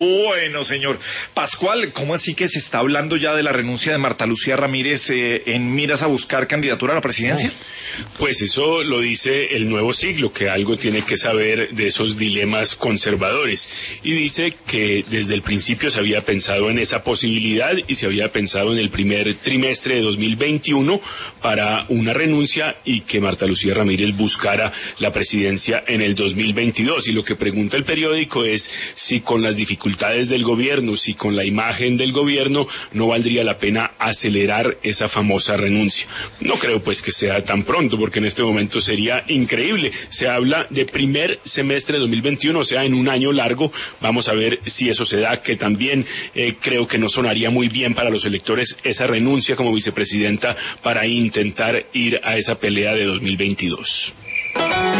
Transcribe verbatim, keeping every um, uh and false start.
Bueno, señor Pascual, ¿cómo así que se está hablando ya de la renuncia de Marta Lucía Ramírez eh, en miras a buscar candidatura a la presidencia? Pues eso lo dice el Nuevo Siglo, que algo tiene que saber de esos dilemas conservadores. Y dice que desde el principio se había pensado en esa posibilidad y se había pensado en el primer trimestre de dos mil veintiuno para una renuncia y que Marta Lucía Ramírez buscara la presidencia en el dos mil veintidós. Y lo que pregunta el periódico es si con las dificultades del gobierno, si con la imagen del gobierno no valdría la pena acelerar esa famosa renuncia. No creo pues que sea tan pronto, porque en este momento sería increíble. Se habla de primer semestre de dos mil veintiuno, o sea, en un año largo. Vamos a ver si eso se da, que también eh, creo que no sonaría muy bien para los electores esa renuncia como vicepresidenta para intentar ir a esa pelea de dos mil veintidós.